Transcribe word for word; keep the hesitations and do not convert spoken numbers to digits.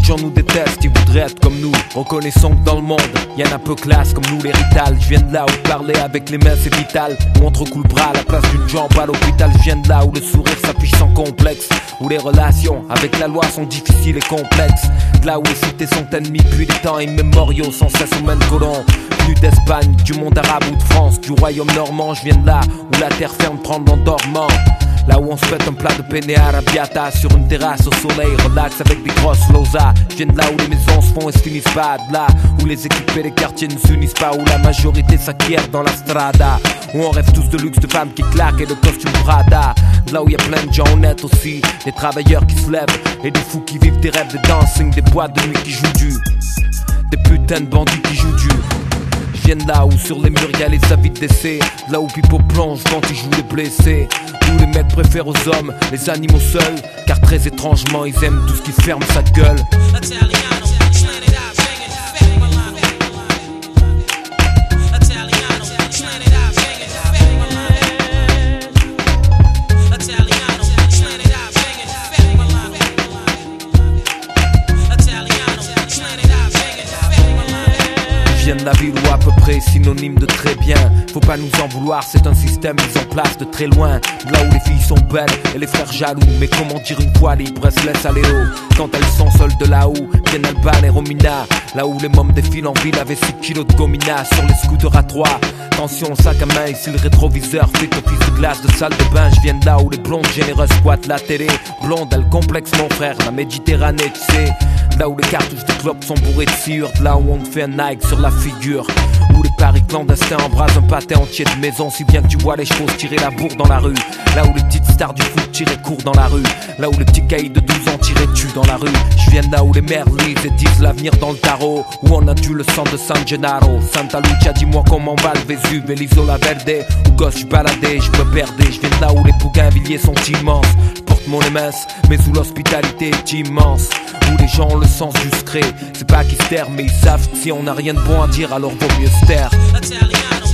gens nous détestent, ils voudraient être comme nous. Reconnaissons que dans le monde, y'en a peu classe comme nous les Rital. Je viens de là où parler avec les mains c'est vital. Où on te recoule le bras à la place d'une jambe à l'hôpital. Je viens de là où le sourire s'affiche sans complexe. Où les relations avec la loi sont difficiles et complexes. De là où les cités sont ennemies depuis des temps immémoriaux. Sans cesse au même colon. Venu d'Espagne, du monde arabe ou de France, du royaume normand. Je viens de là où la terre ferme tremble en dormant. Là où on se pète un plat de penne arrabbiata sur une terrasse au soleil, relax avec des grosses losas. Je viens de là où les maisons se font et se finissent pas. De là où les équipes et les quartiers ne s'unissent pas. Où la majorité s'acquiert dans la strada. Où on rêve tous de luxe, de femmes qui claquent et de costumes Prada. De là où y a plein de gens honnêtes aussi. Des travailleurs qui se lèvent et des fous qui vivent des rêves de dancing. Des boîtes de nuit qui jouent du. Des putains de bandits qui jouent du. Je viens de là où sur les murs y'a les avis de décès. Là où Pipo plonge quand il joue les blessés. Où les mecs préfèrent aux hommes les animaux seuls. Car très étrangement ils aiment tout ce qui ferme sa gueule. Je viens de la ville où à peu près synonyme de très bien. Faut pas nous en vouloir, c'est un système mis en place de très loin. Là où les filles sont belles et les frères jaloux. Mais comment dire une fois libre, elles se laissent aller haut. Quand elles sont seules de là où viennent Alban et Romina. Là où les mômes défilent en ville avec six kilos de gomina. Sur les scooters à trois. Attention sac à main, ici le rétroviseur fait office de glace de salle de bain. Je viens de là où les blondes généreuses squattent la télé. Blonde, elle complexe mon frère, la Méditerranée tu sais. Là où les cartouches de clopes sont bourrées de cire. De là où on te fait un Nike sur la figure. Où les paris clandestins embrasent un pâté entier de maison. Si bien que tu vois les chevaux se tirer la bourre dans la rue. Là où les petites stars du foot tiraient court dans la rue. Là où les petits caïds de douze ans tiraient tu dans la rue. Je viens de là où les mères lisent et disent l'avenir dans le tarot. Où on a dû le sang de San Gennaro. Santa Lucia, dis-moi comment va le Vésuve et l'Isola Verde. Où gosse je baladais, je me perdais. Je viens de là où les bougainvilliers sont immenses. Je porte mon mince, mais où l'hospitalité est immense. Où les gens ont le sens du secret. C'est pas qu'ils se tairent mais ils savent que si on n'a rien de bon à dire alors vaut mieux se taire.